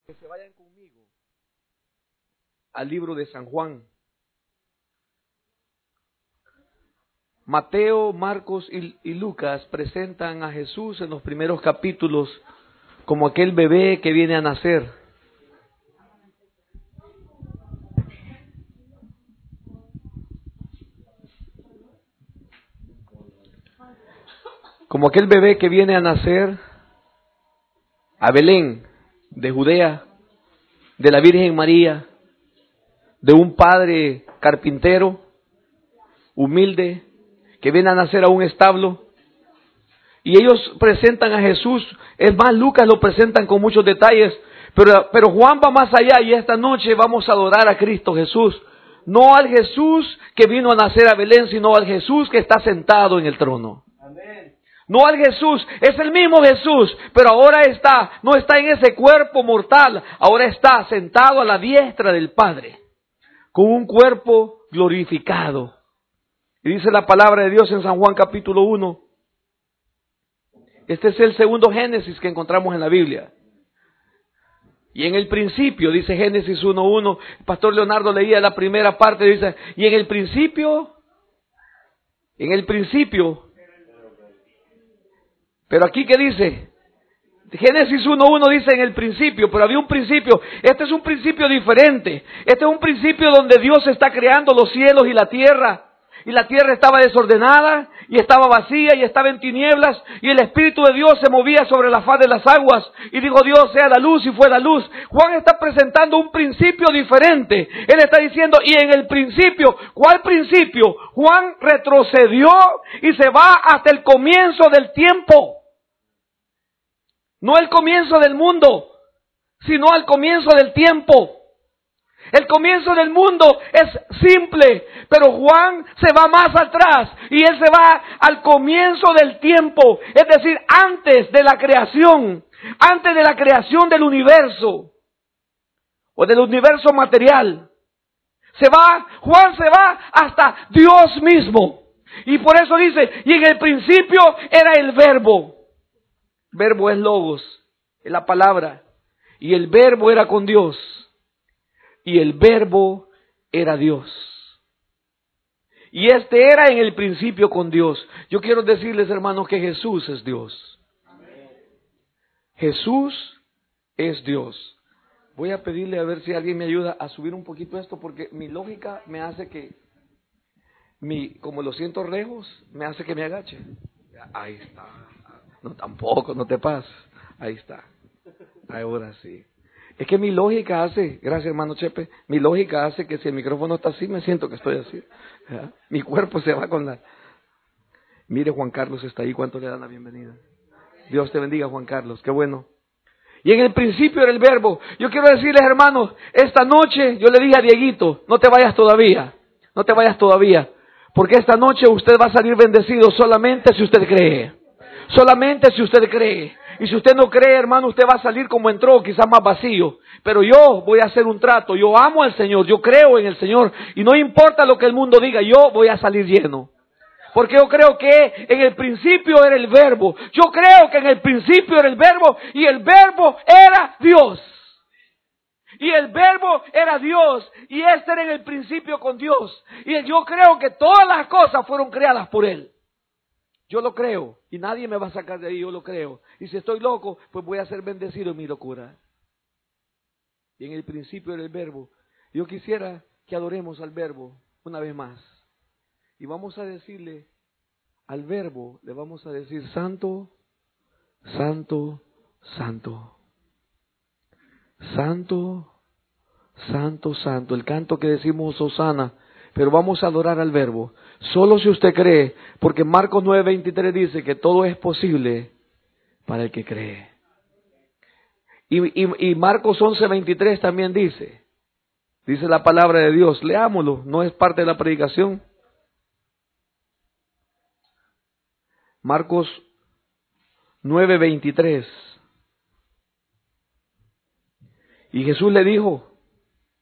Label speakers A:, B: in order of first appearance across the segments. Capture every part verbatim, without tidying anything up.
A: Que se vayan conmigo al libro de San Juan. Mateo, Marcos y, y Lucas presentan a Jesús en los primeros capítulos como aquel bebé que viene a nacer. Como aquel bebé que viene a nacer a Belén, de Judea, de la Virgen María, de un padre carpintero, humilde, que viene a nacer a un establo. Y ellos presentan a Jesús, es más, Lucas lo presentan con muchos detalles, pero, pero Juan va más allá y esta noche vamos a adorar a Cristo Jesús. No al Jesús que vino a nacer a Belén, sino al Jesús que está sentado en el trono. Amén. No al Jesús, es el mismo Jesús, pero ahora está, no está en ese cuerpo mortal, ahora está sentado a la diestra del Padre, con un cuerpo glorificado. Y dice la palabra de Dios en San Juan capítulo uno. Este es el segundo Génesis que encontramos en la Biblia. Y en el principio, dice Génesis uno uno, el pastor Leonardo leía la primera parte, dice, y en el principio, en el principio, pero aquí ¿qué dice? Génesis uno uno dice en el principio, pero había un principio. Este es un principio diferente. Este es un principio donde Dios está creando los cielos y la tierra. Y la tierra estaba desordenada, y estaba vacía, y estaba en tinieblas, y el Espíritu de Dios se movía sobre la faz de las aguas, y dijo Dios, sea la luz, y fue la luz. Juan está presentando un principio diferente. Él está diciendo, y en el principio, ¿cuál principio? Juan retrocedió y se va hasta el comienzo del tiempo. No el comienzo del mundo, sino al comienzo del tiempo. El comienzo del mundo es simple, pero Juan se va más atrás y él se va al comienzo del tiempo, es decir, antes de la creación, antes de la creación del universo o del universo material. Se va, Juan se va hasta Dios mismo. Y por eso dice, y en el principio era el verbo. Verbo es logos, es la palabra. Y el verbo era con Dios. Y el verbo era Dios. Y este era en el principio con Dios. Yo quiero decirles, hermanos, que Jesús es Dios. Jesús es Dios. Voy a pedirle a ver si alguien me ayuda a subir un poquito esto, porque mi lógica me hace que, mi, como lo siento lejos, me hace que me agache. Ahí está. No, tampoco, no te pases. Ahí está. Ahora sí. Es que mi lógica hace, gracias hermano Chepe, mi lógica hace que si el micrófono está así, me siento que estoy así. ¿Ya? Mi cuerpo se va con la... Mire, Juan Carlos está ahí, ¿cuánto le dan la bienvenida? Dios te bendiga, Juan Carlos, qué bueno. Y en el principio era el verbo. Yo quiero decirles, hermanos, esta noche yo le dije a Dieguito, no te vayas todavía, no te vayas todavía, porque esta noche usted va a salir bendecido solamente si usted cree. Solamente si usted cree. Y si usted no cree, hermano, usted va a salir como entró, quizás más vacío. Pero yo voy a hacer un trato. Yo amo al Señor, yo creo en el Señor. Y no importa lo que el mundo diga, yo voy a salir lleno. Porque yo creo que en el principio era el verbo. Yo creo que en el principio era el verbo y el verbo era Dios. Y el verbo era Dios y este era en el principio con Dios. Y yo creo que todas las cosas fueron creadas por Él. Yo lo creo y nadie me va a sacar de ahí, yo lo creo. Y si estoy loco, pues voy a ser bendecido en mi locura. Y en el principio era el verbo. Yo quisiera que adoremos al verbo una vez más. Y vamos a decirle al verbo, le vamos a decir santo, santo, santo. Santo, santo, santo. El canto que decimos Hosana. Pero vamos a adorar al verbo. Solo si usted cree, porque Marcos nueve veintitrés dice que todo es posible para el que cree. Y, y, y Marcos once veintitrés también dice, dice la palabra de Dios, leámoslo, no es parte de la predicación. Marcos nueve veintitrés. Y Jesús le dijo,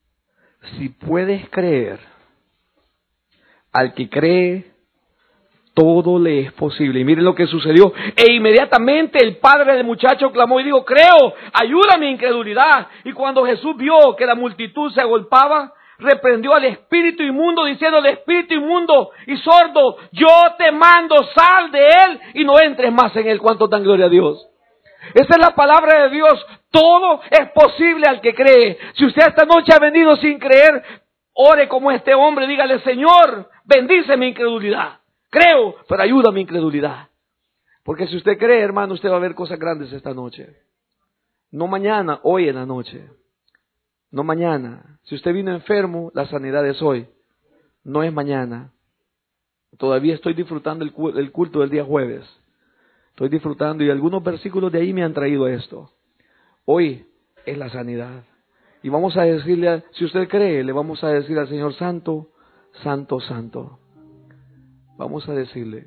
A: si puedes creer, al que cree, todo le es posible. Y miren lo que sucedió. E inmediatamente el padre del muchacho clamó y dijo, creo, ayuda a mi incredulidad. Y cuando Jesús vio que la multitud se agolpaba, reprendió al espíritu inmundo, diciendo al espíritu inmundo y sordo, yo te mando, sal de él y no entres más en él. ¿Cuánto dan gloria a Dios? Esa es la palabra de Dios. Todo es posible al que cree. Si usted esta noche ha venido sin creer, ore como este hombre, dígale, Señor, bendice mi incredulidad. Creo, pero ayuda a mi incredulidad. Porque si usted cree, hermano, usted va a ver cosas grandes esta noche. No mañana, hoy en la noche. No mañana. Si usted vino enfermo, la sanidad es hoy. No es mañana. Todavía estoy disfrutando el culto del día jueves. Estoy disfrutando y algunos versículos de ahí me han traído esto. Hoy es la sanidad. Y vamos a decirle, si usted cree, le vamos a decir al Señor, Santo, Santo, Santo. Vamos a decirle,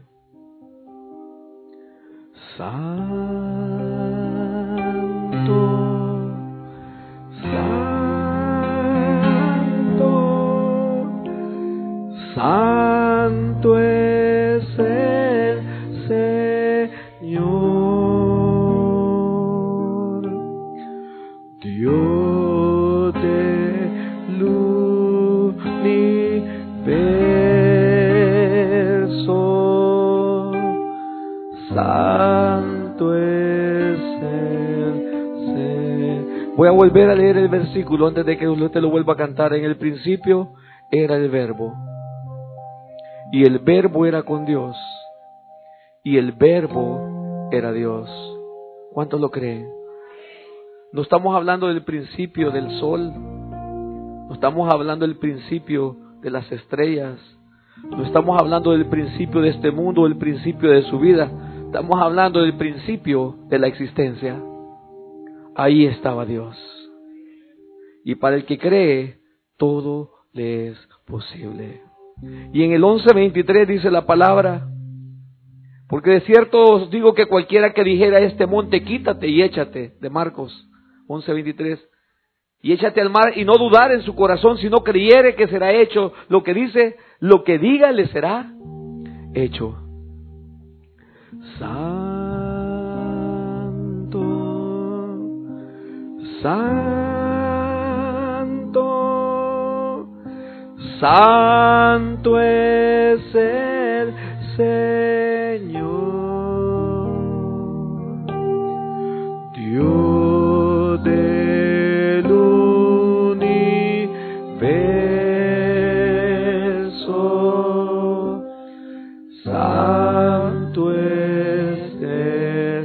A: Santo, Santo, Santo es el Señor, Dios del universo, Santo es el Señor. Voy a volver a leer el versículo antes de que usted lo vuelva a cantar. En el principio era el Verbo, y el Verbo era con Dios, y el Verbo era Dios. ¿Cuántos lo creen? No estamos hablando del principio del sol, no estamos hablando del principio de las estrellas, no estamos hablando del principio de este mundo, del principio de su vida, estamos hablando del principio de la existencia. Ahí estaba Dios. Y para el que cree, todo le es posible. Y en el once veintitrés dice la palabra, porque de cierto os digo que cualquiera que dijera a este monte, quítate y échate, de Marcos once veintitrés, y échate al mar y no dudar en su corazón, sino creyere que será hecho lo que dice, lo que diga le será hecho. Santo, Santo, Santo es el Señor, Dios del universo, Santo es el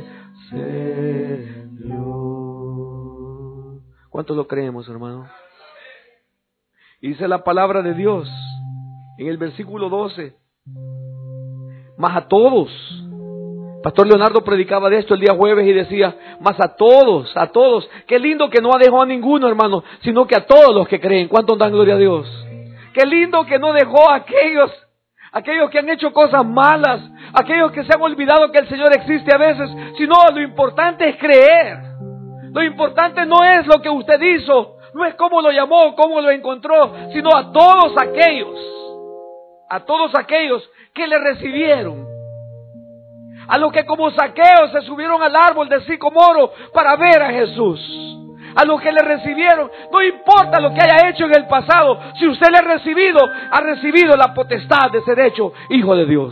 A: Señor. ¿Cuántos lo creemos, hermano? Y dice la palabra de Dios en el versículo doce, mas a todos, Pastor Leonardo predicaba de esto el día jueves y decía, mas a todos, a todos, qué lindo que no dejó a ninguno, hermano, sino que a todos los que creen. ¿Cuántos dan gloria a Dios? Qué lindo que no dejó a aquellos, aquellos que han hecho cosas malas, aquellos que se han olvidado que el Señor existe a veces, sino lo importante es creer. Lo importante no es lo que usted hizo, no es cómo lo llamó, cómo lo encontró, sino a todos aquellos, a todos aquellos que le recibieron, a los que como Zaqueo se subieron al árbol de sicomoro para ver a Jesús, a los que le recibieron, no importa lo que haya hecho en el pasado, si usted le ha recibido, ha recibido la potestad de ser hecho hijo de Dios.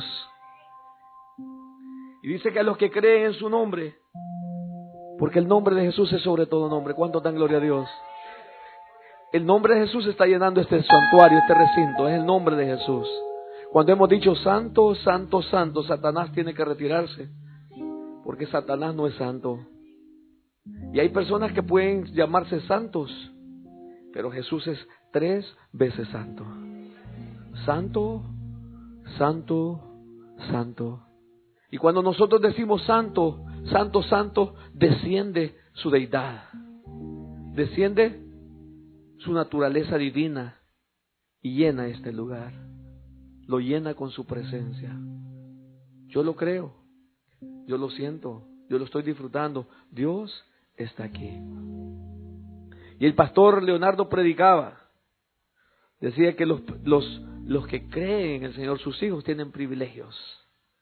A: Y dice que a los que creen en su nombre, porque el nombre de Jesús es sobre todo nombre. ¿Cuántos dan gloria a Dios? El nombre de Jesús está llenando este santuario, este recinto, es el nombre de Jesús. Cuando hemos dicho santo, santo, santo, Satanás tiene que retirarse, porque Satanás no es santo. Y hay personas que pueden llamarse santos, pero Jesús es tres veces santo. Santo, santo, santo. Y cuando nosotros decimos santo, santo, santo, desciende su deidad, desciende su naturaleza divina y llena este lugar. Lo llena con su presencia. Yo lo creo, yo lo siento, yo lo estoy disfrutando. Dios está aquí. Y el pastor Leonardo predicaba, decía que los, los, los que creen en el Señor, sus hijos tienen privilegios.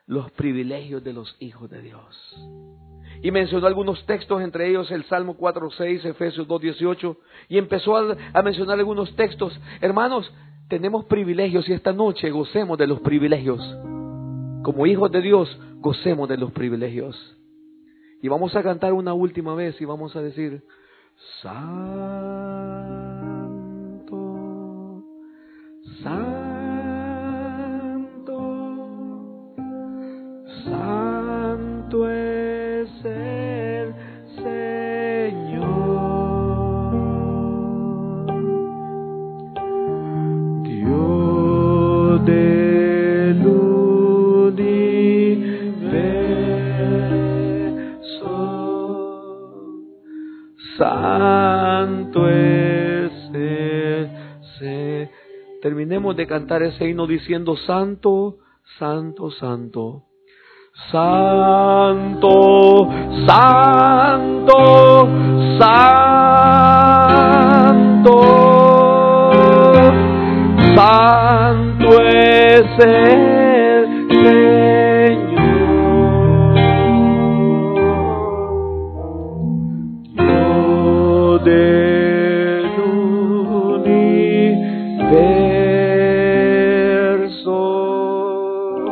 A: los privilegios de los hijos de Dios. Y mencionó algunos textos, entre ellos el Salmo cuatro seis, Efesios dos dieciocho, y empezó a, a mencionar algunos textos. Hermanos, tenemos privilegios y esta noche gocemos de los privilegios. Como hijos de Dios, gocemos de los privilegios. Y vamos a cantar una última vez y vamos a decir: Santo, Santo, Santo es el Señor, Dios del universo, Santo es el Señor. Terminemos de cantar ese himno diciendo: Santo, Santo, Santo. Santo, Santo, Santo, Santo es el Señor, Dios del universo,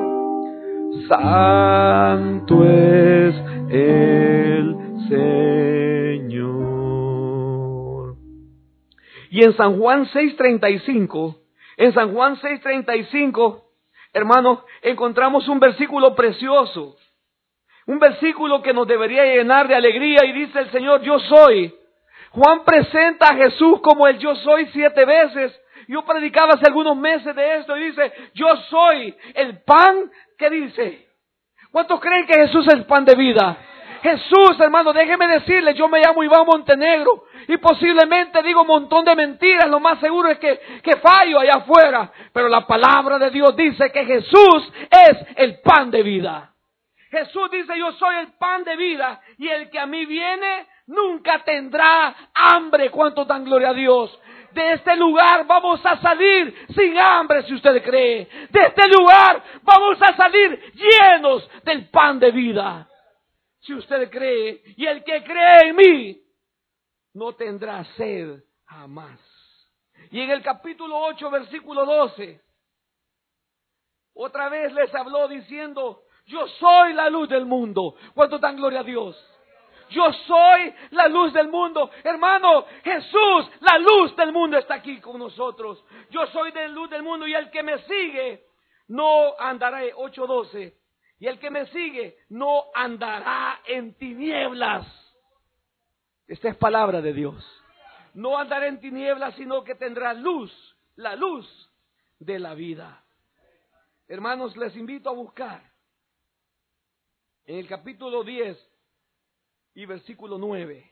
A: Santo es el Señor. Y en San Juan seis treinta y cinco, en San Juan seis treinta y cinco, hermanos, encontramos un versículo precioso. Un versículo que nos debería llenar de alegría y dice el Señor: yo soy. Juan presenta a Jesús como el yo soy siete veces. Yo predicaba hace algunos meses de esto y dice: yo soy el pan que dice. ¿Cuántos creen que Jesús es el pan de vida? Jesús, hermano, déjeme decirle, yo me llamo Iván Montenegro y posiblemente digo un montón de mentiras. Lo más seguro es que, que fallo allá afuera. Pero la palabra de Dios dice que Jesús es el pan de vida. Jesús dice: yo soy el pan de vida y el que a mí viene nunca tendrá hambre. ¿Cuántos dan gloria a Dios? De este lugar vamos a salir sin hambre, si usted cree. De este lugar vamos a salir llenos del pan de vida, si usted cree. Y el que cree en mí no tendrá sed jamás. Y en el capítulo ocho, versículo doce, otra vez les habló diciendo: yo soy la luz del mundo. ¿Cuánto dan gloria a Dios? Yo soy la luz del mundo. Hermano, Jesús, la luz del mundo, está aquí con nosotros. Yo soy la luz del mundo y el que me sigue no andará, ocho doce, y el que me sigue no andará en tinieblas. Esta es palabra de Dios. No andará en tinieblas, sino que tendrá luz, la luz de la vida. Hermanos, les invito a buscar en el capítulo diez y versículo nueve.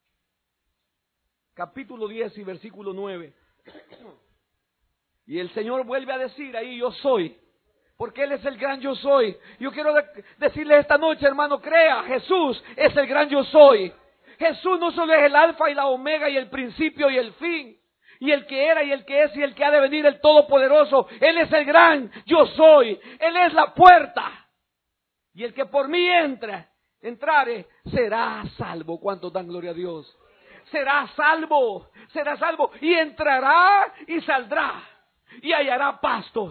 A: Capítulo diez y versículo nueve. Y el Señor vuelve a decir ahí: yo soy. Porque Él es el gran yo soy. Yo quiero de- decirle esta noche, hermano, crea, Jesús es el gran yo soy. Jesús no solo es el alfa y la omega y el principio y el fin, y el que era y el que es y el que ha de venir, el todopoderoso. Él es el gran yo soy. Él es la puerta. Y el que por mí entra, entrare, será salvo. ¿Cuántos dan gloria a Dios? Será salvo, será salvo. Y entrará y saldrá y hallará pastos.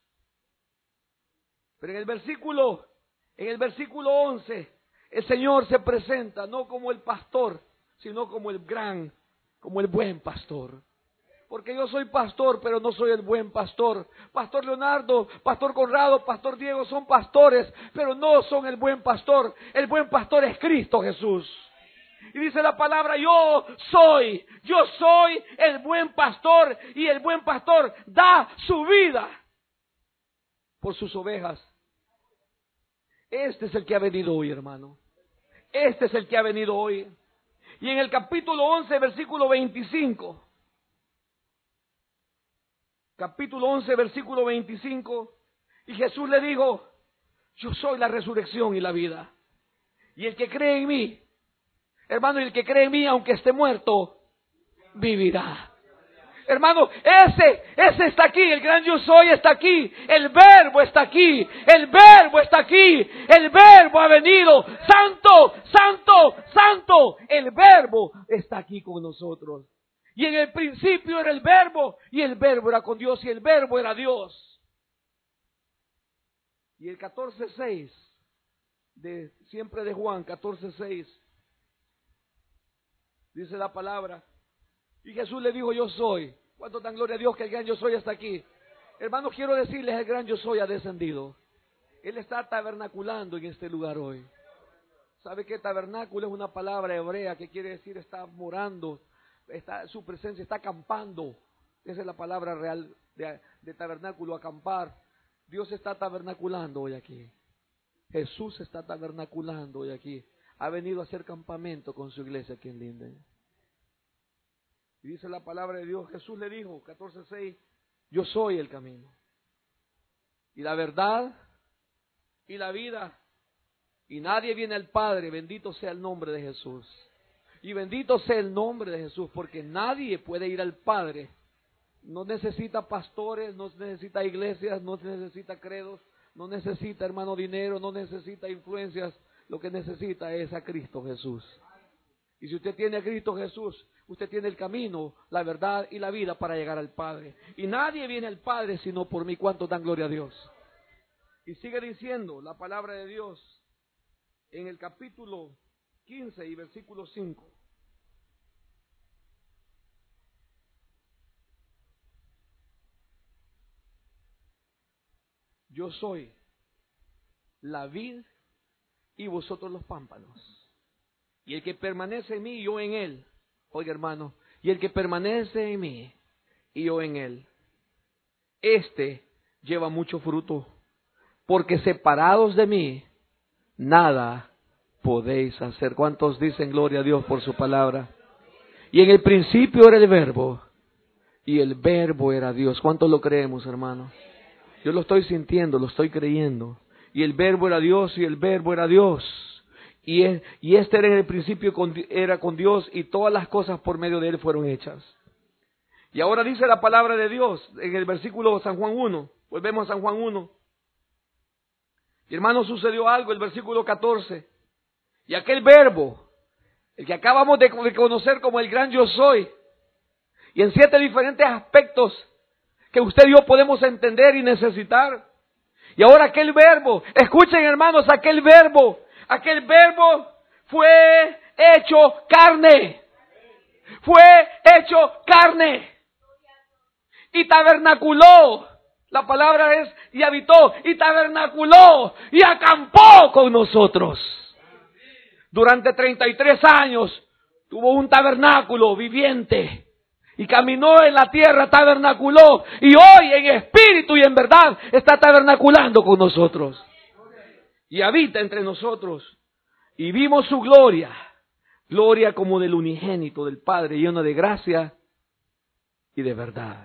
A: Pero en el versículo, en el versículo once, el Señor se presenta no como el pastor, sino como el gran, como el buen pastor. Porque yo soy pastor, pero no soy el buen pastor. Pastor Leonardo, Pastor Conrado, Pastor Diego son pastores, pero no son el buen pastor. El buen pastor es Cristo Jesús. Y dice la palabra: yo soy, yo soy el buen pastor, y el buen pastor da su vida por sus ovejas. Este es el que ha venido hoy, hermano. Este es el que ha venido hoy. Y en el capítulo once, versículo veinticinco. Capítulo once, versículo veinticinco. Y Jesús le dijo: yo soy la resurrección y la vida. Y el que cree en mí, hermano, y el que cree en mí, aunque esté muerto, vivirá. Hermano, ese, ese está aquí, el gran yo soy está aquí, el verbo está aquí, el verbo está aquí, el verbo ha venido, santo, santo, santo, el verbo está aquí con nosotros. Y en el principio era el verbo, y el verbo era con Dios, y el verbo era Dios. Y el catorce seis, de, siempre de Juan, catorce seis, dice la palabra, y Jesús le dijo, yo soy. ¿Cuánto dan gloria a Dios que el gran yo soy está aquí? Hermanos, quiero decirles, el gran yo soy ha descendido. Él está tabernaculando en este lugar hoy. ¿Sabe qué? Tabernáculo es una palabra hebrea que quiere decir está morando, está, su presencia está acampando. Esa es la palabra real de, de tabernáculo, acampar. Dios está tabernaculando hoy aquí. Jesús está tabernaculando hoy aquí. Ha venido a hacer campamento con su iglesia aquí en Linden. Y dice la palabra de Dios, Jesús le dijo, catorce seis, yo soy el camino, y la verdad, y la vida, y nadie viene al Padre, bendito sea el nombre de Jesús. Y bendito sea el nombre de Jesús, porque nadie puede ir al Padre. No necesita pastores, no necesita iglesias, no necesita credos, no necesita, hermano, dinero, no necesita influencias. Lo que necesita es a Cristo Jesús. Y si usted tiene a Cristo Jesús, usted tiene el camino, la verdad y la vida para llegar al Padre. Y nadie viene al Padre sino por mí. ¿Cuántos dan gloria a Dios? Y sigue diciendo la palabra de Dios en el capítulo quince y versículo cinco. Yo soy la vid y vosotros los pámpanos. Y el que permanece en mí y yo en él. Oiga, hermano, y el que permanece en mí y yo en él, este lleva mucho fruto, porque separados de mí nada podéis hacer. ¿Cuántos dicen gloria a Dios por su palabra? Y en el principio era el verbo, y el verbo era Dios. ¿Cuántos lo creemos, hermano? Yo lo estoy sintiendo, lo estoy creyendo. Y el verbo era Dios, y el verbo era Dios. Y, es, y este era en el principio con, era con Dios, y todas las cosas por medio de él fueron hechas. Y ahora dice la palabra de Dios en el versículo San Juan uno. Volvemos a San Juan uno. Y hermano, sucedió algo, el versículo catorce. Y aquel verbo, el que acabamos de conocer como el gran yo soy, y en siete diferentes aspectos que usted y yo podemos entender y necesitar. Y ahora aquel verbo, escuchen, hermanos, aquel verbo, aquel verbo fue hecho carne. Fue hecho carne. Y tabernaculó. La palabra es, y habitó, y tabernaculó, y acampó con nosotros. Durante treinta y tres años tuvo un tabernáculo viviente. Y caminó en la tierra, tabernaculó. Y hoy en espíritu y en verdad está tabernaculando con nosotros. Y habita entre nosotros. Y vimos su gloria. Gloria como del unigénito del Padre, lleno de gracia y de verdad.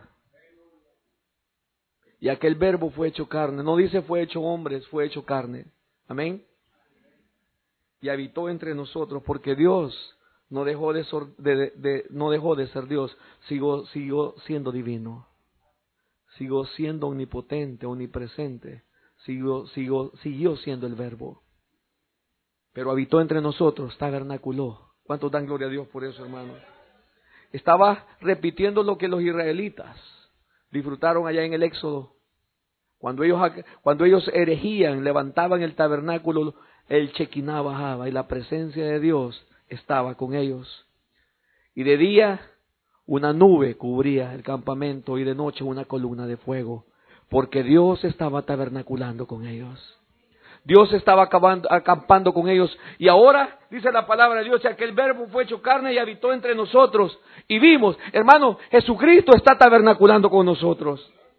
A: Y aquel verbo fue hecho carne. No dice fue hecho hombres, fue hecho carne. Amén. Y habitó entre nosotros, porque Dios no dejó de, de, de, no dejó de ser Dios, siguió, siguió siendo divino, siguió siendo omnipotente, omnipresente, siguió, siguió, siguió siendo el verbo. Pero habitó entre nosotros, tabernaculó. ¿Cuántos dan gloria a Dios por eso, hermano? Estaba repitiendo lo que los israelitas disfrutaron allá en el Éxodo. Cuando ellos, cuando ellos erigían, levantaban el tabernáculo, el Chequiná bajaba y la presencia de Dios estaba con ellos. Y de día una nube cubría el campamento y de noche una columna de fuego, porque Dios estaba tabernaculando con ellos. Dios estaba acabando, acampando con ellos. Y ahora dice la palabra de Dios que aquel verbo fue hecho carne y habitó entre nosotros. Y vimos, hermano, Jesucristo está tabernaculando con nosotros.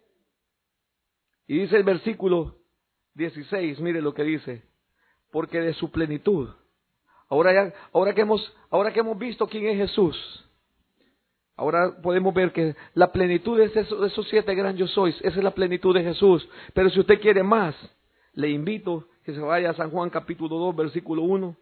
A: Y dice el versículo dieciséis, mire lo que dice. Porque de su plenitud. Ahora ya, ahora que hemos, ahora que hemos visto quién es Jesús, ahora podemos ver que la plenitud es eso, de esos siete gran yo sois, esa es la plenitud de Jesús. Pero si usted quiere más, le invito que se vaya a San Juan capítulo dos, versículo uno.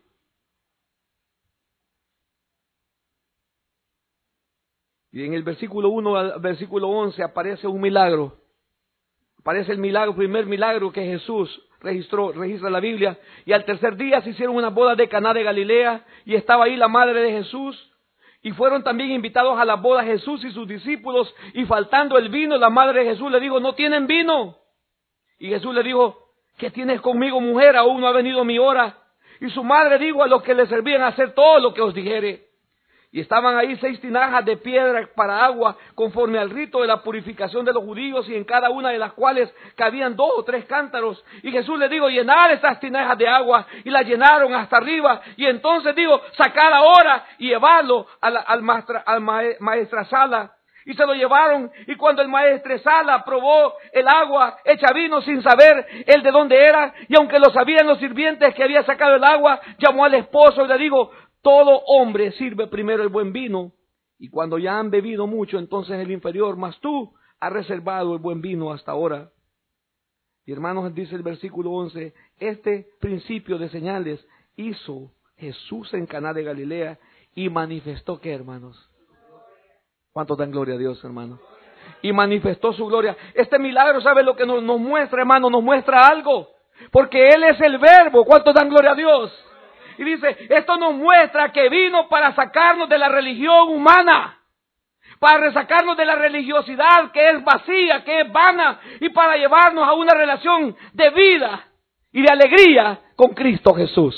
A: Y en el versículo uno al versículo once aparece un milagro. Aparece el milagro, primer milagro que Jesús registró, registra la Biblia. Y al tercer día se hicieron una boda de Caná de Galilea y estaba ahí la madre de Jesús. Y fueron también invitados a la boda Jesús y sus discípulos. Y faltando el vino, la madre de Jesús le dijo, no tienen vino. Y Jesús le dijo, ¿qué tienes conmigo, mujer? Aún no ha venido mi hora. Y su madre dijo a los que le servían, hacer todo lo que os dijere. Y estaban ahí seis tinajas de piedra para agua, conforme al rito de la purificación de los judíos, y en cada una de las cuales cabían dos o tres cántaros. Y Jesús le dijo, llenad estas tinajas de agua, y las llenaron hasta arriba. Y entonces dijo, sacad ahora y llevadlo al, al, maestra, al maestresala. Y se lo llevaron, y cuando el maestresala probó el agua hecha vino sin saber él de dónde era, y aunque lo sabían los sirvientes que había sacado el agua, llamó al esposo y le dijo, todo hombre sirve primero el buen vino, y cuando ya han bebido mucho, entonces el inferior, mas tú has reservado el buen vino hasta ahora. Y hermanos, dice el versículo once, este principio de señales hizo Jesús en Caná de Galilea y manifestó, ¿qué, hermanos? ¿Cuántos dan gloria a Dios, hermanos? Y manifestó su gloria. Este milagro, ¿sabe lo que nos, nos muestra, hermano? Nos muestra algo, porque Él es el Verbo. ¿Cuántos dan gloria a Dios? Y dice, esto nos muestra que vino para sacarnos de la religión humana, para sacarnos de la religiosidad que es vacía, que es vana, y para llevarnos a una relación de vida y de alegría con Cristo Jesús.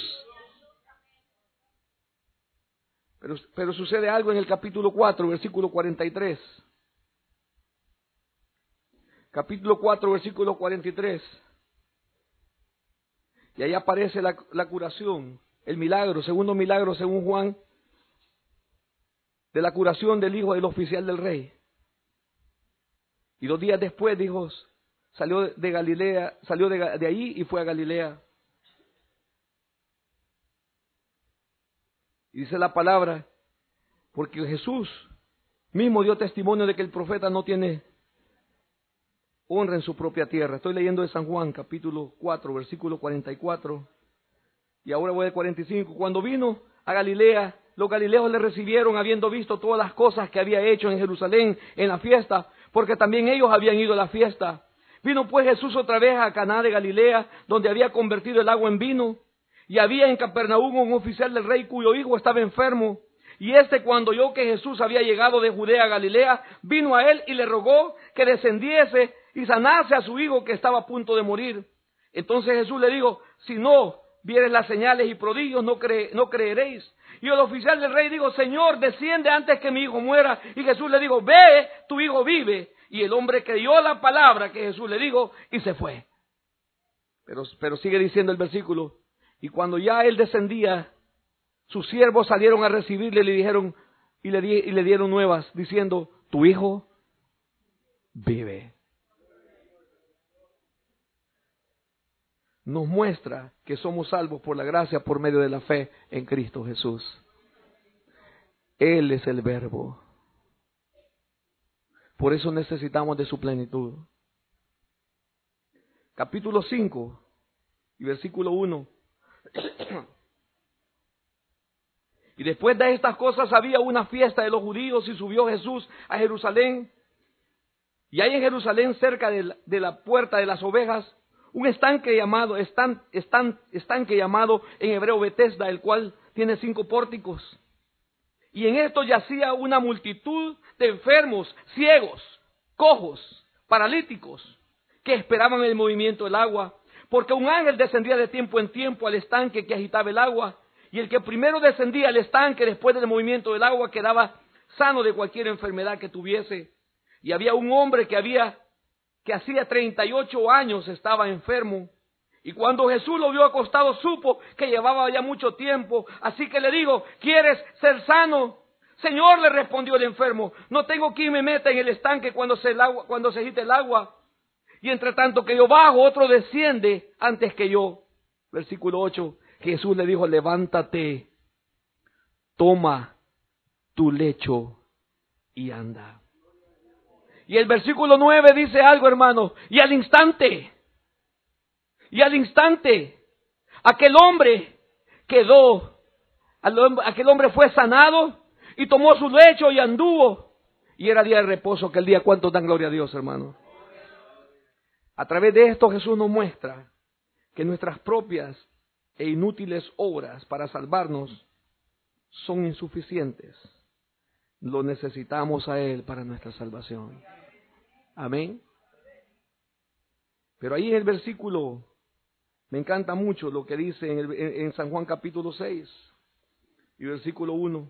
A: Pero, pero sucede algo en el capítulo cuatro, versículo cuarenta y tres. Capítulo cuatro, versículo cuarenta y tres. Y ahí aparece la, la curación. El milagro, segundo milagro según Juan, de la curación del hijo del oficial del rey. Y dos días después, dijo, salió de Galilea, salió de, de allí y fue a Galilea. Y dice la palabra, porque Jesús mismo dio testimonio de que el profeta no tiene honra en su propia tierra. Estoy leyendo de San Juan, capítulo cuatro, versículo cuarenta y cuatro. Y ahora voy al cuarenta y cinco. Cuando vino a Galilea, los galileos le recibieron habiendo visto todas las cosas que había hecho en Jerusalén en la fiesta, porque también ellos habían ido a la fiesta. Vino pues Jesús otra vez a Caná de Galilea, donde había convertido el agua en vino. Y había en Capernaum un oficial del rey cuyo hijo estaba enfermo. Y este, cuando oyó que Jesús había llegado de Judea a Galilea, vino a él y le rogó que descendiese y sanase a su hijo que estaba a punto de morir. Entonces Jesús le dijo, si no vieres las señales y prodigios, no, cre no creeréis. Y el oficial del rey dijo, Señor, desciende antes que mi hijo muera. Y Jesús le dijo, ve, tu hijo vive. Y el hombre creyó la palabra que Jesús le dijo y se fue. Pero, pero sigue diciendo el versículo, y cuando ya él descendía, sus siervos salieron a recibirle y le dijeron, y le, di y le dieron nuevas, diciendo, tu hijo vive. Nos muestra que somos salvos por la gracia, por medio de la fe en Cristo Jesús. Él es el Verbo. Por eso necesitamos de su plenitud. Capítulo cinco y versículo uno. Y después de estas cosas había una fiesta de los judíos y subió Jesús a Jerusalén. Y hay en Jerusalén, cerca de la, de la puerta de las ovejas, un estanque llamado, estan, estan, estanque llamado en hebreo Betesda, el cual tiene cinco pórticos. Y en esto yacía una multitud de enfermos, ciegos, cojos, paralíticos, que esperaban el movimiento del agua. Porque un ángel descendía de tiempo en tiempo al estanque que agitaba el agua. Y el que primero descendía al estanque después del movimiento del agua quedaba sano de cualquier enfermedad que tuviese. Y había un hombre que había que hacía treinta y ocho años estaba enfermo. Y cuando Jesús lo vio acostado, supo que llevaba ya mucho tiempo. Así que le dijo, ¿quieres ser sano? Señor, le respondió el enfermo, no tengo quien me meta en el estanque cuando se, el agua, cuando se agite el agua. Y entre tanto que yo bajo, otro desciende antes que yo. Versículo ocho, Jesús le dijo, levántate, toma tu lecho y anda. Y el versículo nueve dice algo, hermano, y al instante, y al instante, aquel hombre quedó, aquel hombre fue sanado y tomó su lecho y anduvo. Y era día de reposo aquel día. ¿Cuántos dan gloria a Dios, hermano? A través de esto Jesús nos muestra que nuestras propias e inútiles obras para salvarnos son insuficientes. Lo necesitamos a Él para nuestra salvación. Amén. Pero ahí en el versículo, me encanta mucho lo que dice en, el, en San Juan capítulo seis y versículo uno.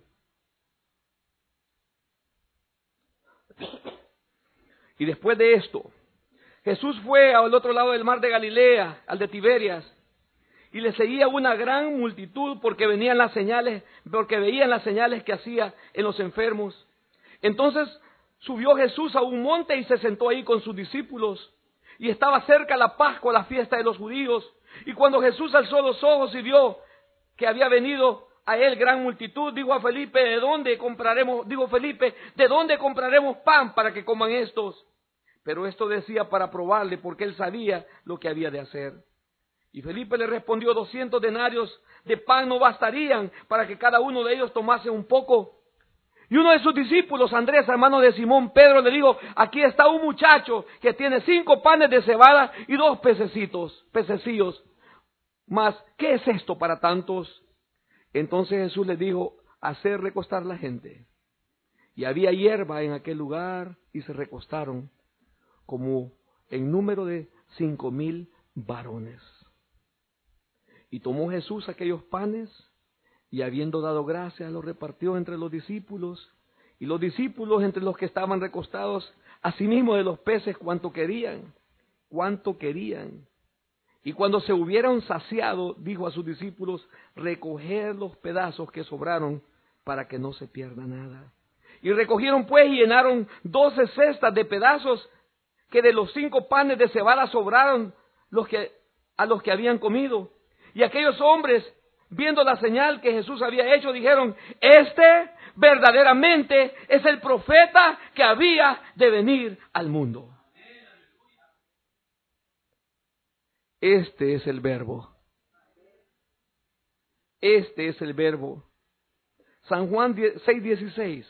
A: Y después de esto, Jesús fue al otro lado del mar de Galilea, al de Tiberias, y le seguía una gran multitud porque venían las señales, porque veían las señales que hacía en los enfermos. Entonces subió Jesús a un monte y se sentó ahí con sus discípulos. Y estaba cerca la Pascua, la fiesta de los judíos. Y cuando Jesús alzó los ojos y vio que había venido a él gran multitud, dijo a Felipe, ¿de dónde compraremos? Dijo Felipe, ¿de dónde compraremos pan para que coman estos? Pero esto decía para probarle, porque él sabía lo que había de hacer. Y Felipe le respondió, doscientos denarios de pan no bastarían para que cada uno de ellos tomase un poco. Y uno de sus discípulos, Andrés, hermano de Simón Pedro, le dijo, aquí está un muchacho que tiene cinco panes de cebada y dos pececitos, pececillos. Mas, ¿qué es esto para tantos? Entonces Jesús les dijo, hacer recostar la gente. Y había hierba en aquel lugar y se recostaron como en número de cinco mil varones. Y tomó Jesús aquellos panes y habiendo dado gracias los repartió entre los discípulos, y los discípulos entre los que estaban recostados, asimismo de los peces cuanto querían, cuanto querían. Y cuando se hubieron saciado, dijo a sus discípulos, recoger los pedazos que sobraron para que no se pierda nada. Y recogieron pues y llenaron doce cestas de pedazos que de los cinco panes de cebada sobraron los que, a los que habían comido. Y aquellos hombres, viendo la señal que Jesús había hecho, dijeron, este verdaderamente es el profeta que había de venir al mundo. Este es el verbo. Este es el verbo. San Juan seis dieciséis.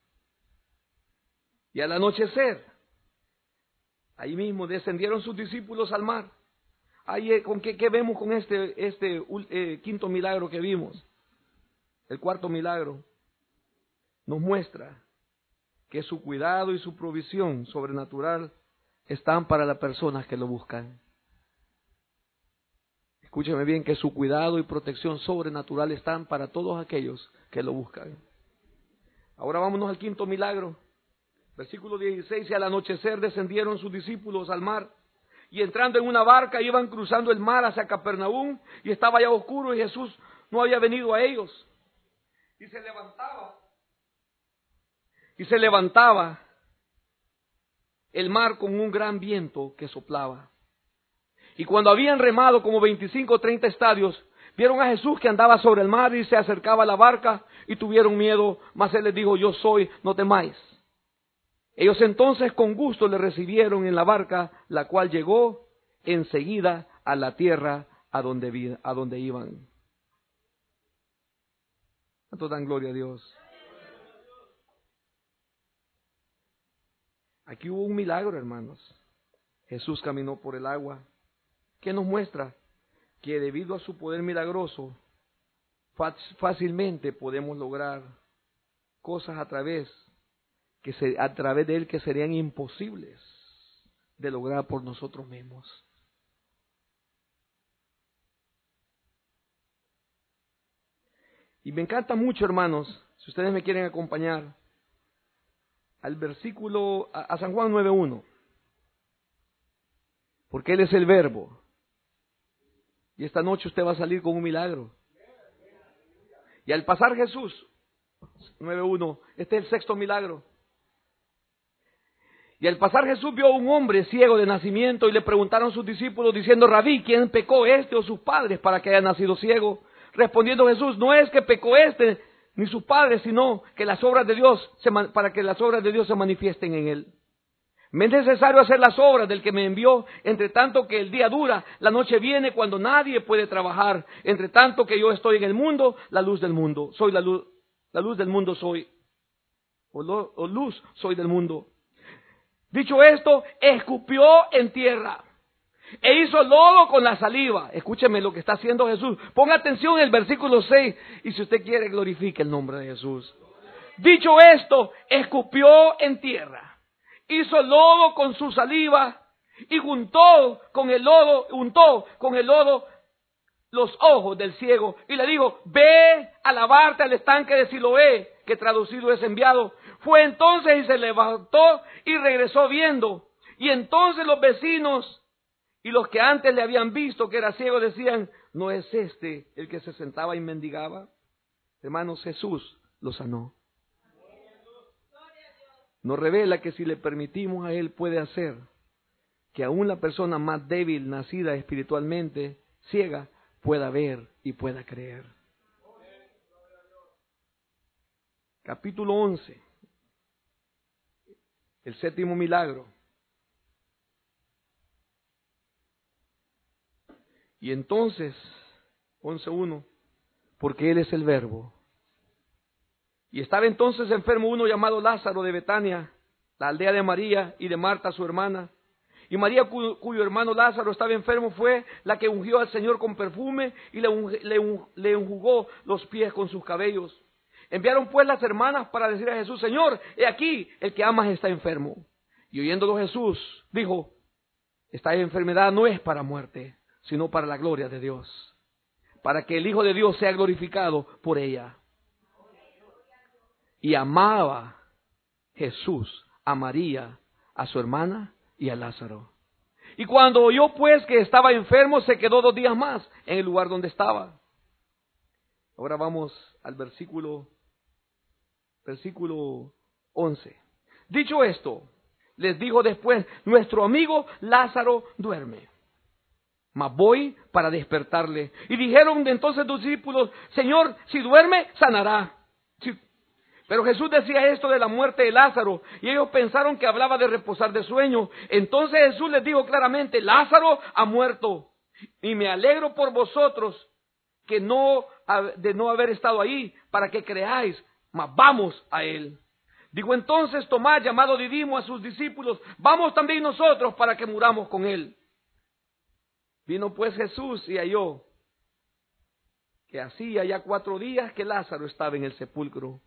A: Y al anochecer, ahí mismo descendieron sus discípulos al mar. Ahí, ¿con qué, qué vemos con este, este eh, quinto milagro que vimos? El cuarto milagro nos muestra que su cuidado y su provisión sobrenatural están para las personas que lo buscan. Escúcheme bien, que su cuidado y protección sobrenatural están para todos aquellos que lo buscan. Ahora vámonos al quinto milagro. Versículo dieciséis, y al anochecer descendieron sus discípulos al mar, y entrando en una barca iban cruzando el mar hacia Capernaum, y estaba ya oscuro y Jesús no había venido a ellos. Y se levantaba, y se levantaba el mar con un gran viento que soplaba. Y cuando habían remado como veinticinco o treinta estadios, vieron a Jesús que andaba sobre el mar y se acercaba a la barca y tuvieron miedo, mas él les dijo, yo soy, no temáis. Ellos entonces con gusto le recibieron en la barca, la cual llegó enseguida a la tierra a donde, a donde iban. ¿Cuánto dan gloria a Dios? Aquí hubo un milagro, hermanos. Jesús caminó por el agua. ¿Qué nos muestra? Que debido a su poder milagroso, fácilmente podemos lograr cosas a través que se, a través de él que serían imposibles de lograr por nosotros mismos. Y me encanta mucho, hermanos, si ustedes me quieren acompañar, al versículo, a, a San Juan nueve uno, porque él es el verbo. Y esta noche usted va a salir con un milagro. Y al pasar Jesús, nueve uno, este es el sexto milagro. Y al pasar Jesús vio a un hombre ciego de nacimiento y le preguntaron sus discípulos diciendo, Rabí, ¿quién pecó, este o sus padres para que haya nacido ciego? Respondiendo Jesús, no es que pecó este ni sus padres, sino que las obras de Dios, se, para que las obras de Dios se manifiesten en él. Me es necesario hacer las obras del que me envió, entre tanto que el día dura, la noche viene cuando nadie puede trabajar, entre tanto que yo estoy en el mundo, la luz del mundo, soy la luz, la luz del mundo soy. o, lo, o luz soy del mundo. Dicho esto, escupió en tierra e hizo lodo con la saliva. Escúcheme lo que está haciendo Jesús. Ponga atención en el versículo seis y si usted quiere glorifique el nombre de Jesús. Dicho esto, escupió en tierra, hizo lodo con su saliva y juntó con el lodo, juntó con el lodo los ojos del ciego y le dijo: ve a lavarte al estanque de Siloé, que traducido es enviado. Fue entonces y se levantó y regresó viendo. Y entonces los vecinos y los que antes le habían visto que era ciego decían: ¿no es este el que se sentaba y mendigaba? Hermanos, Jesús lo sanó. Nos revela que si le permitimos a Él puede hacer que aún la persona más débil, nacida espiritualmente, ciega, pueda ver y pueda creer. Capítulo once. El séptimo milagro. Y entonces, once uno, porque Él es el Verbo. Y estaba entonces enfermo uno llamado Lázaro de Betania, la aldea de María y de Marta su hermana. Y María, cuyo, cuyo hermano Lázaro estaba enfermo, fue la que ungió al Señor con perfume y le, unge, le, un, le enjugó los pies con sus cabellos. Enviaron pues las hermanas para decir a Jesús: Señor, he aquí, el que amas está enfermo. Y oyéndolo Jesús, dijo: esta enfermedad no es para muerte, sino para la gloria de Dios, para que el Hijo de Dios sea glorificado por ella. Y amaba Jesús a María, a su hermana y a Lázaro. Y cuando oyó pues que estaba enfermo, se quedó dos días más en el lugar donde estaba. Ahora vamos al versículo, versículo once. Dicho esto, les dijo después: nuestro amigo Lázaro duerme, mas voy para despertarle. Y dijeron entonces los discípulos: Señor, si duerme, sanará. Si... Pero Jesús decía esto de la muerte de Lázaro, y ellos pensaron que hablaba de reposar de sueño. Entonces Jesús les dijo claramente: Lázaro ha muerto, y me alegro por vosotros que no, de no haber estado ahí, para que creáis, mas vamos a él. Dijo entonces Tomás, llamado Didimo, a sus discípulos: vamos también nosotros para que muramos con él. Vino pues Jesús y halló que hacía ya cuatro días que Lázaro estaba en el sepulcro.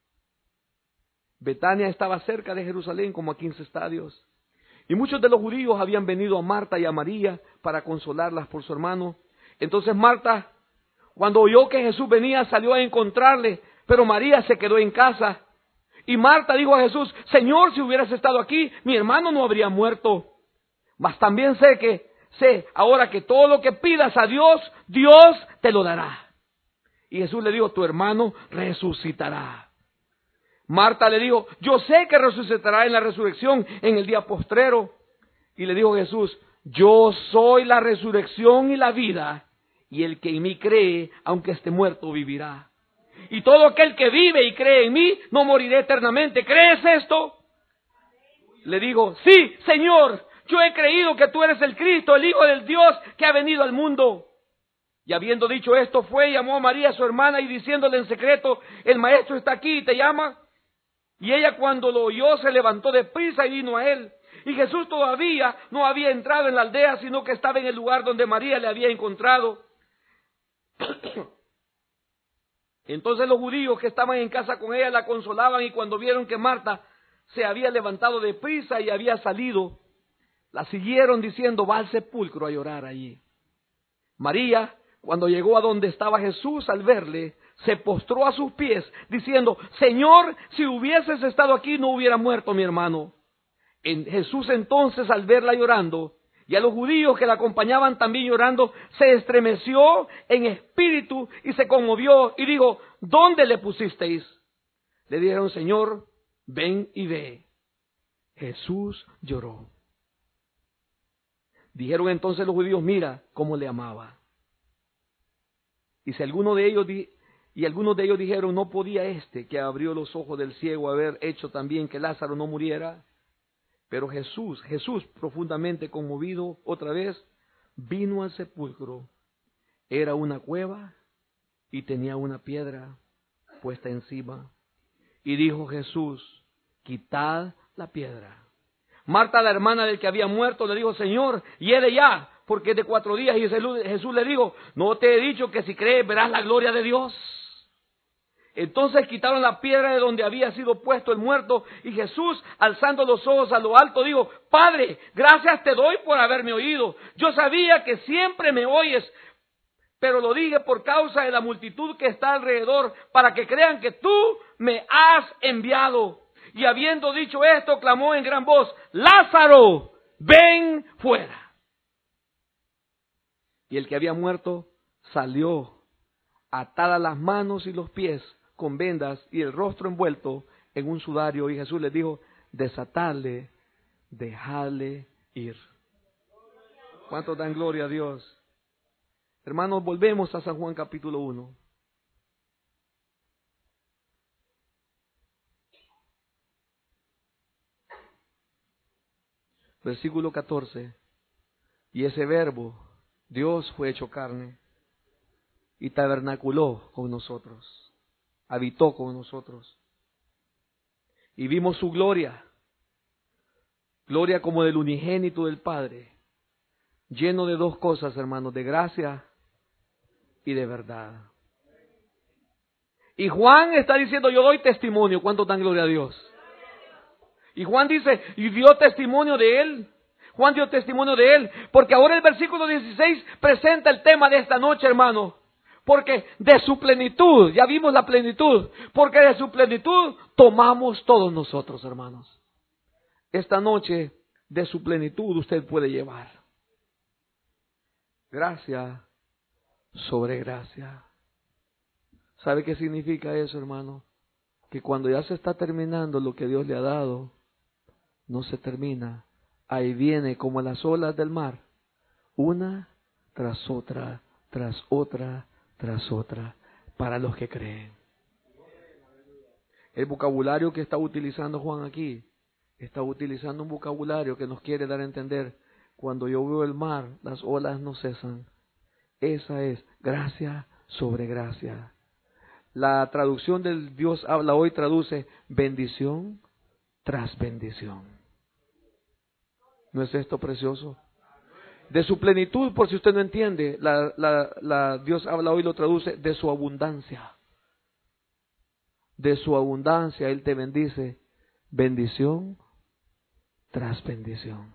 A: Betania estaba cerca de Jerusalén, como a quince estadios. Y muchos de los judíos habían venido a Marta y a María para consolarlas por su hermano. Entonces Marta, cuando oyó que Jesús venía, salió a encontrarle, pero María se quedó en casa. Y Marta dijo a Jesús: Señor, si hubieras estado aquí, mi hermano no habría muerto. Mas también sé que, sé ahora que todo lo que pidas a Dios, Dios te lo dará. Y Jesús le dijo: tu hermano resucitará. Marta le dijo: yo sé que resucitará en la resurrección en el día postrero. Y le dijo Jesús: yo soy la resurrección y la vida, y el que en mí cree, aunque esté muerto, vivirá. Y todo aquel que vive y cree en mí, no morirá eternamente. ¿Crees esto? Le dijo: sí, Señor, yo he creído que tú eres el Cristo, el Hijo del Dios que ha venido al mundo. Y habiendo dicho esto, fue y llamó a María, su hermana, y diciéndole en secreto: el maestro está aquí y te llama. Y ella, cuando lo oyó, se levantó de prisa y vino a él. Y Jesús todavía no había entrado en la aldea, sino que estaba en el lugar donde María le había encontrado. Entonces los judíos que estaban en casa con ella la consolaban, y cuando vieron que Marta se había levantado de prisa y había salido, la siguieron diciendo: va al sepulcro a llorar allí. María, cuando llegó a donde estaba Jesús, al verle, se postró a sus pies, diciendo: Señor, si hubieses estado aquí, no hubiera muerto mi hermano. En Jesús entonces, al verla llorando, y a los judíos que la acompañaban también llorando, se estremeció en espíritu y se conmovió y dijo: ¿dónde le pusisteis? Le dijeron: Señor, ven y ve. Jesús lloró. Dijeron entonces los judíos: mira cómo le amaba. Y si alguno de ellos di- y algunos de ellos dijeron: ¿no podía este que abrió los ojos del ciego haber hecho también que Lázaro no muriera? Pero Jesús, Jesús profundamente conmovido otra vez, vino al sepulcro. Era una cueva y tenía una piedra puesta encima. Y dijo Jesús: quitad la piedra. Marta, la hermana del que había muerto, le dijo, Señor, hiede ya, porque es de cuatro días. Y Jesús le dijo, ¿no te he dicho que si crees verás la gloria de Dios? Entonces quitaron la piedra de donde había sido puesto el muerto, y Jesús, alzando los ojos a lo alto, dijo, Padre, gracias te doy por haberme oído. Yo sabía que siempre me oyes, pero lo dije por causa de la multitud que está alrededor, para que crean que tú me has enviado. Y habiendo dicho esto, clamó en gran voz, Lázaro, ven fuera. Y el que había muerto salió, atadas las manos y los pies con vendas y el rostro envuelto en un sudario. Y Jesús les dijo, desatadle, dejadle ir. ¿Cuántos dan gloria a Dios? Hermanos, volvemos a San Juan capítulo uno. Versículo catorce. Y ese verbo, Dios fue hecho carne y tabernaculó con nosotros, habitó con nosotros. Y vimos su gloria, gloria como del unigénito del Padre, lleno de dos cosas, hermanos, de gracia y de verdad. Y Juan está diciendo, yo doy testimonio. ¿Cuánto dan gloria a Dios? Y Juan dice, y dio testimonio de él. Juan dio testimonio de él, porque ahora el versículo dieciséis presenta el tema de esta noche, hermano. Porque de su plenitud, ya vimos la plenitud, porque de su plenitud tomamos todos nosotros, hermanos. Esta noche, de su plenitud usted puede llevar gracia sobre gracia. ¿Sabe qué significa eso, hermano? Que cuando ya se está terminando lo que Dios le ha dado, no se termina. Ahí viene como las olas del mar, una tras otra, tras otra, tras otra, para los que creen. El vocabulario que está utilizando Juan aquí, está utilizando un vocabulario que nos quiere dar a entender, cuando yo veo el mar, las olas no cesan. Esa es gracia sobre gracia. La traducción del Dios habla hoy traduce bendición tras bendición. ¿No es esto precioso? De su plenitud, por si usted no entiende, la, la, la Dios habla hoy lo traduce de su abundancia. De su abundancia Él te bendice, bendición tras bendición.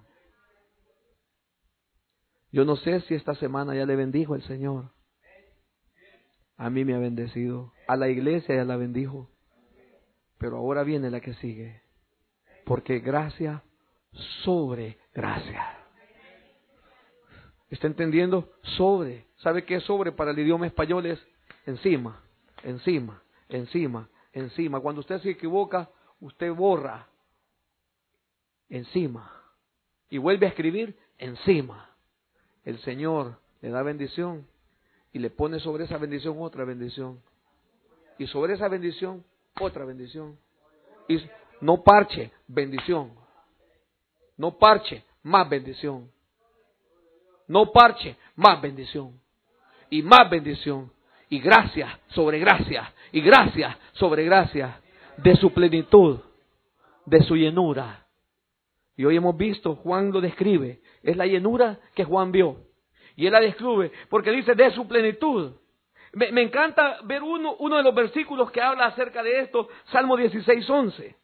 A: Yo no sé si esta semana ya le bendijo el Señor. A mí me ha bendecido, a la iglesia ya la bendijo, pero ahora viene la que sigue, porque gracia sobre gracia. ¿Está entendiendo? Sobre. ¿Sabe qué es sobre para el idioma español? Es encima, encima, encima, encima. Cuando usted se equivoca, usted borra encima y vuelve a escribir encima. El Señor le da bendición y le pone sobre esa bendición otra bendición. Y sobre esa bendición, otra bendición. Y no parche, bendición. No parche, más bendición. No parche, más bendición. Y más bendición. Y gracia sobre gracia. Y gracia sobre gracia. De su plenitud. De su llenura. Y hoy hemos visto, Juan lo describe. Es la llenura que Juan vio. Y él la describe porque dice de su plenitud. Me, me encanta ver uno, uno de los versículos que habla acerca de esto. Salmo dieciséis, once.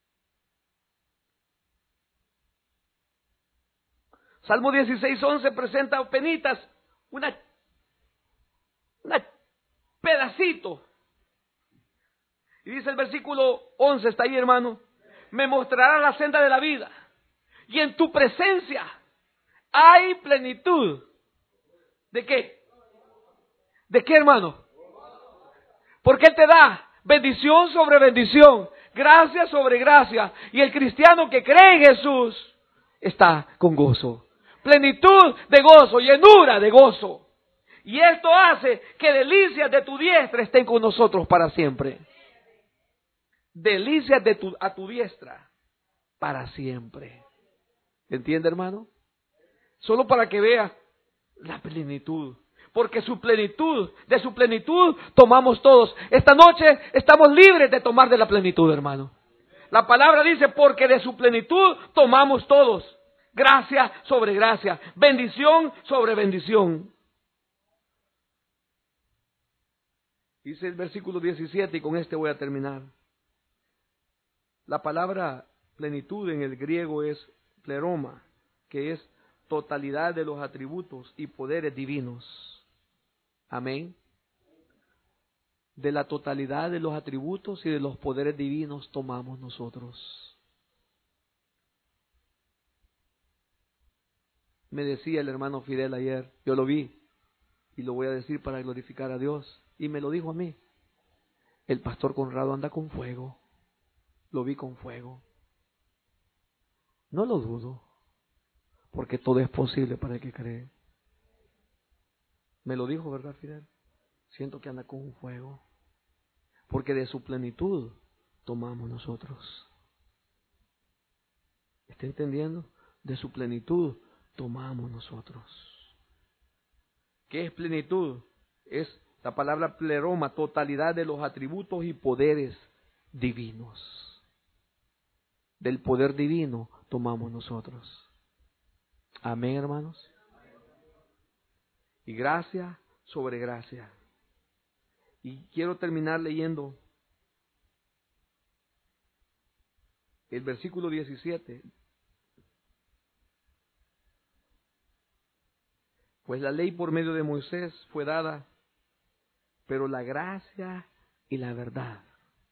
A: Salmo dieciséis, once presenta apenitas una, una pedacito. Y dice el versículo once, está ahí, hermano. Me mostrará la senda de la vida. Y en tu presencia hay plenitud. ¿De qué? ¿De qué, hermano? Porque Él te da bendición sobre bendición, gracia sobre gracia. Y el cristiano que cree en Jesús está con gozo. Plenitud de gozo, llenura de gozo. Y esto hace que delicias de tu diestra estén con nosotros para siempre. Delicias de tu, a tu diestra para siempre. ¿Entiende, hermano? Solo para que vea la plenitud. Porque su plenitud, de su plenitud tomamos todos. Esta noche estamos libres de tomar de la plenitud, hermano. La palabra dice, porque de su plenitud tomamos todos. Gracia sobre gracia, bendición sobre bendición. Dice el versículo diecisiete, y con este voy a terminar. La palabra plenitud en el griego es pleroma, que es totalidad de los atributos y poderes divinos. Amén. De la totalidad de los atributos y de los poderes divinos tomamos nosotros. Me decía el hermano Fidel ayer, yo lo vi, y lo voy a decir para glorificar a Dios, y me lo dijo a mí. El pastor Conrado anda con fuego. Lo vi con fuego. No lo dudo, porque todo es posible para el que cree. Me lo dijo, ¿verdad, Fidel? Siento que anda con un fuego, porque de su plenitud tomamos nosotros. ¿Está entendiendo? De su plenitud tomamos nosotros. ¿Qué es plenitud? Es la palabra pleroma, totalidad de los atributos y poderes divinos. Del poder divino tomamos nosotros. Amén, hermanos. Y gracia sobre gracia. Y quiero terminar leyendo el versículo diecisiete. Pues la ley por medio de Moisés fue dada, pero la gracia y la verdad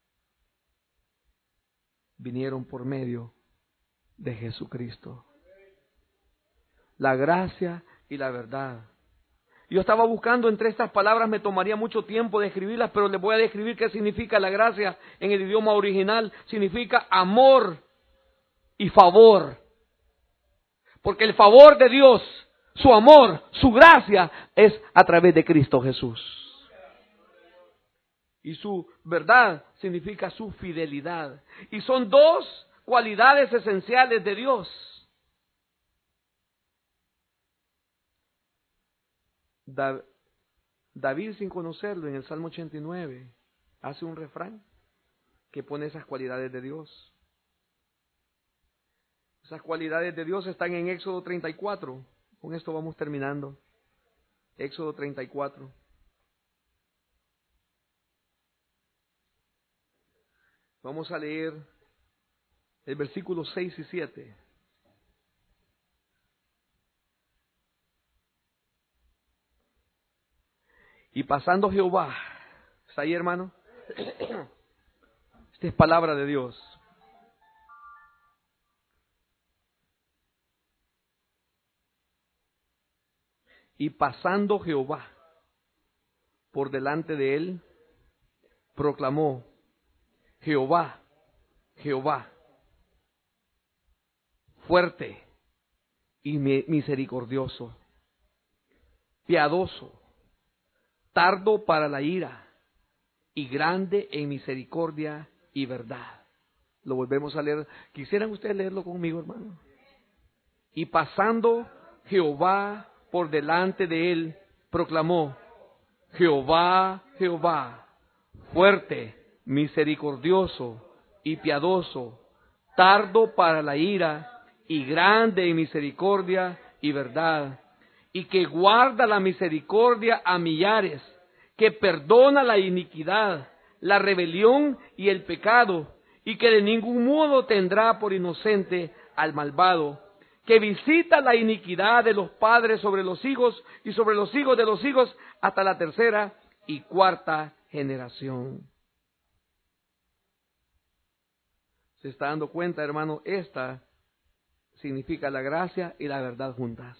A: vinieron por medio de Jesucristo. La gracia y la verdad. Yo estaba buscando entre estas palabras, me tomaría mucho tiempo de escribirlas, pero les voy a describir qué significa la gracia en el idioma original. Significa amor y favor. Porque el favor de Dios, su amor, su gracia, es a través de Cristo Jesús. Y su verdad significa su fidelidad. Y son dos cualidades esenciales de Dios. David, sin conocerlo, en el Salmo ochenta y nueve, hace un refrán que pone esas cualidades de Dios. Esas cualidades de Dios están en Éxodo treinta y cuatro. Con esto vamos terminando. Éxodo treinta y cuatro. Vamos a leer el versículo seis y siete. Y pasando Jehová, ¿está ahí, hermano? Esta es palabra de Dios. Y pasando Jehová por delante de él, proclamó: Jehová, Jehová, fuerte y misericordioso, piadoso, tardo para la ira y grande en misericordia y verdad. Lo volvemos a leer. ¿Quisieran ustedes leerlo conmigo, hermano? Y pasando Jehová por delante de él, proclamó: Jehová, Jehová, fuerte, misericordioso y piadoso, tardo para la ira y grande en misericordia y verdad, y que guarda la misericordia a millares, que perdona la iniquidad, la rebelión y el pecado, y que de ningún modo tendrá por inocente al malvado, que visita la iniquidad de los padres sobre los hijos y sobre los hijos de los hijos hasta la tercera y cuarta generación. ¿Se está dando cuenta, hermano? Esta significa la gracia y la verdad juntas.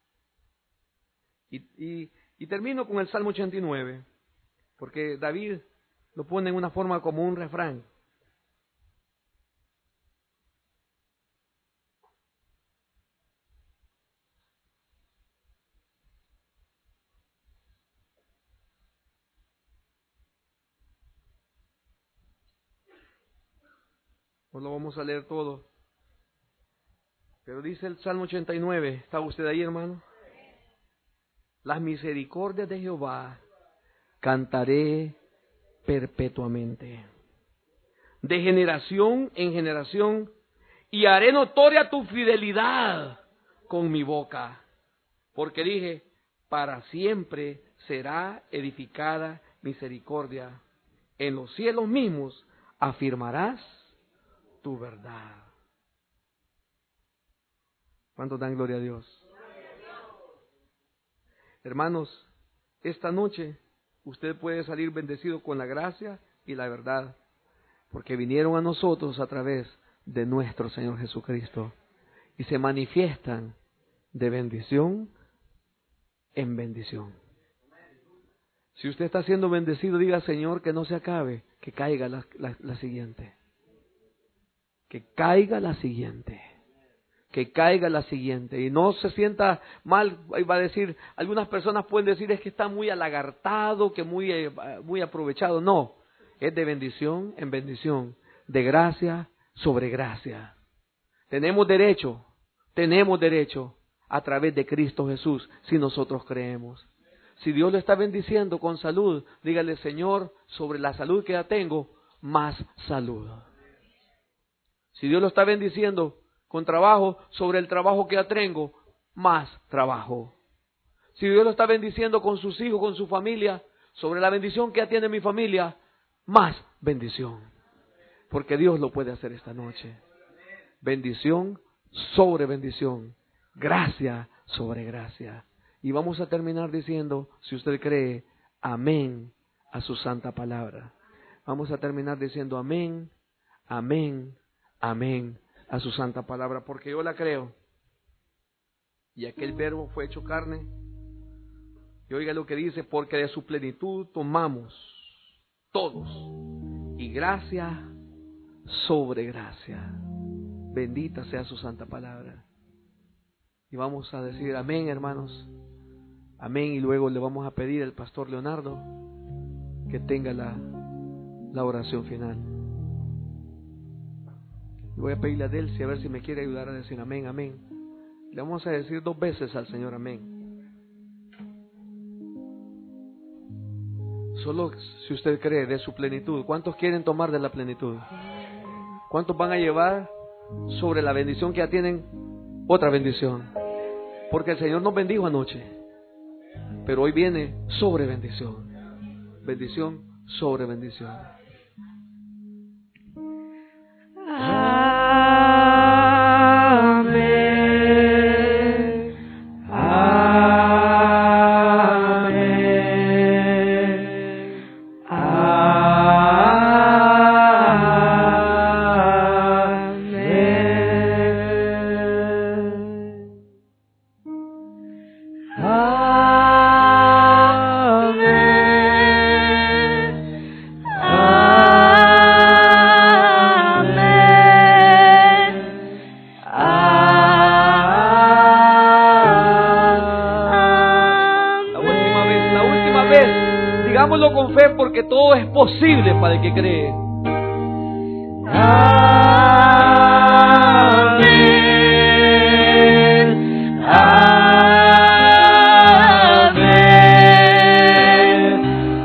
A: Y, y, y termino con el Salmo ochenta y nueve, porque David lo pone en una forma como un refrán. No lo vamos a leer todo, pero dice el Salmo ochenta y nueve, ¿está usted ahí, hermano? Las misericordias de Jehová cantaré perpetuamente. de generación en generación, y haré notoria tu fidelidad con mi boca, porque dije, para siempre será edificada misericordia. En los cielos mismos afirmarás tu verdad. ¿Cuántos dan gloria a Dios? Hermanos, esta noche usted puede salir bendecido con la gracia y la verdad, porque vinieron a nosotros a través de nuestro Señor Jesucristo y se manifiestan de bendición en bendición. Si usted está siendo bendecido, diga, Señor, que no se acabe, que caiga la, la, la siguiente. Que caiga la siguiente. Que caiga la siguiente. Y no se sienta mal, va a decir, algunas personas pueden decir, es que está muy alagartado, que muy, eh, muy aprovechado. No, es de bendición en bendición, de gracia sobre gracia. Tenemos derecho, tenemos derecho a través de Cristo Jesús, si nosotros creemos. Si Dios le está bendiciendo con salud, dígale, Señor, sobre la salud que ya tengo, más salud. Si Dios lo está bendiciendo con trabajo, sobre el trabajo que ya tengo, más trabajo. Si Dios lo está bendiciendo con sus hijos, con su familia, sobre la bendición que ya tiene mi familia, más bendición. Porque Dios lo puede hacer esta noche. Bendición sobre bendición. Gracia sobre gracia. Y vamos a terminar diciendo, si usted cree, amén a su santa palabra. Vamos a terminar diciendo amén, amén, amén a su santa palabra, porque yo la creo. Y aquel verbo fue hecho carne. Y oiga lo que dice, porque de su plenitud tomamos todos. Y gracia sobre gracia. Bendita sea su santa palabra. Y vamos a decir amén, hermanos. Amén. Y luego le vamos a pedir al pastor Leonardo que tenga la, la oración final. Y voy a pedirle a Delcy a ver si me quiere ayudar a decir amén, amén. Le vamos a decir dos veces al Señor amén. Solo si usted cree de su plenitud. ¿Cuántos quieren tomar de la plenitud? ¿Cuántos van a llevar sobre la bendición que ya tienen otra bendición? Porque el Señor nos bendijo anoche, pero hoy viene sobre bendición. Bendición sobre bendición. Digámoslo con fe, porque todo es posible para el que cree. Amén. Amén.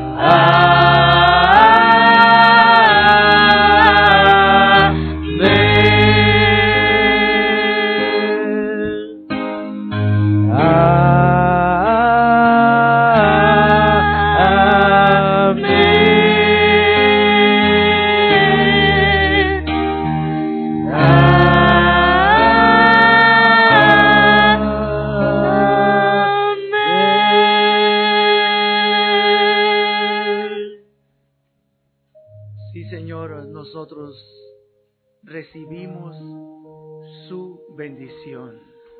B: Sí, Señor, nosotros recibimos su bendición.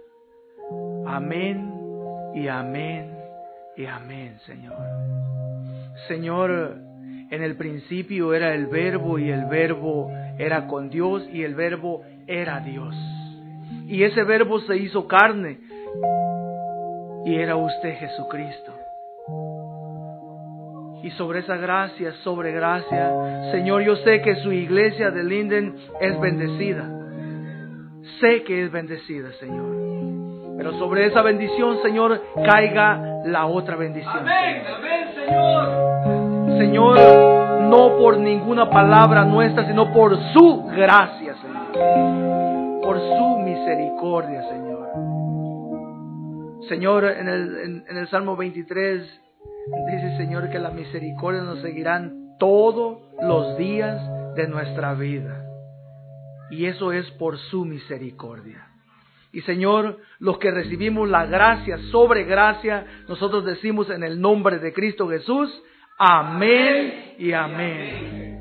B: Amén y amén y amén, Señor. Señor, en el principio era el Verbo y el Verbo era con Dios y el Verbo era Dios. Y ese Verbo se hizo carne y era usted, Jesucristo. Y sobre esa gracia, sobre gracia, Señor, yo sé que su iglesia de Linden es bendecida. Sé que es bendecida, Señor. Pero sobre esa bendición, Señor, caiga la otra bendición.
A: Amén, amén, Señor.
B: Señor, no por ninguna palabra nuestra, sino por su gracia, Señor. Por su misericordia, Señor. Señor, en el, en, en el Salmo veintitrés dice, Señor, que las misericordias nos seguirán todos los días de nuestra vida. Y eso es por su misericordia. Y Señor, los que recibimos la gracia sobre gracia, nosotros decimos en el nombre de Cristo Jesús, amén y amén.